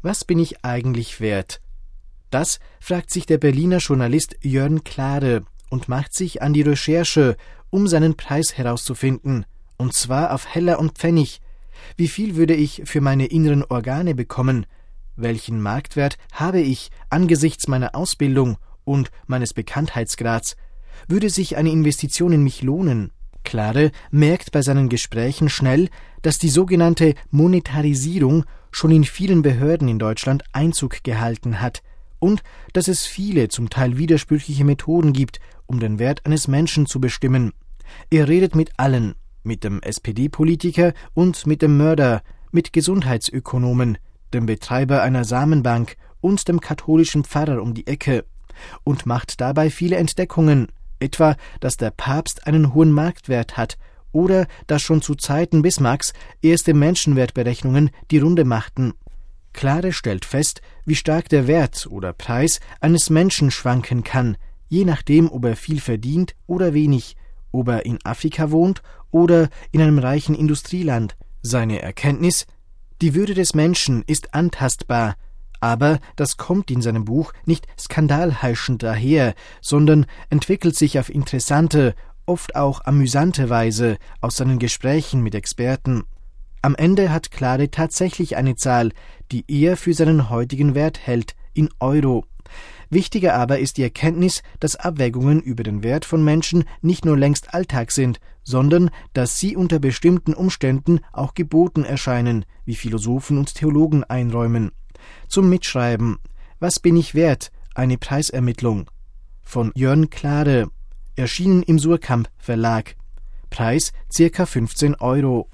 Was bin ich eigentlich wert? Das fragt sich der Berliner Journalist Jörn Klare und macht sich an die Recherche, um seinen Preis herauszufinden, und zwar auf Heller und Pfennig. Wie viel würde ich für meine inneren Organe bekommen? Welchen Marktwert habe ich angesichts meiner Ausbildung und meines Bekanntheitsgrads? Würde sich eine Investition in mich lohnen? Klare merkt bei seinen Gesprächen schnell, dass die sogenannte Monetarisierung schon in vielen Behörden in Deutschland Einzug gehalten hat und dass es viele, zum Teil widersprüchliche Methoden gibt, um den Wert eines Menschen zu bestimmen. Er redet mit allen, mit dem SPD-Politiker und mit dem Mörder, mit Gesundheitsökonomen, dem Betreiber einer Samenbank und dem katholischen Pfarrer um die Ecke und macht dabei viele Entdeckungen, etwa, dass der Papst einen hohen Marktwert hat oder dass schon zu Zeiten Bismarcks erste Menschenwertberechnungen die Runde machten. Klare stellt fest, wie stark der Wert oder Preis eines Menschen schwanken kann, je nachdem, ob er viel verdient oder wenig, ob er in Afrika wohnt oder in einem reichen Industrieland. Seine Erkenntnis: Die Würde des Menschen ist antastbar, aber das kommt in seinem Buch nicht skandalheischend daher, sondern entwickelt sich auf interessante, oft auch amüsante Weise aus seinen Gesprächen mit Experten. Am Ende hat Klare tatsächlich eine Zahl, die er für seinen heutigen Wert hält, in Euro. Wichtiger aber ist die Erkenntnis, dass Abwägungen über den Wert von Menschen nicht nur längst Alltag sind, sondern dass sie unter bestimmten Umständen auch geboten erscheinen, wie Philosophen und Theologen einräumen. Zum Mitschreiben: Was bin ich wert? Eine Preisermittlung. Von Jörn Klare. Erschienen im Suhrkamp Verlag. Preis ca. 15 Euro.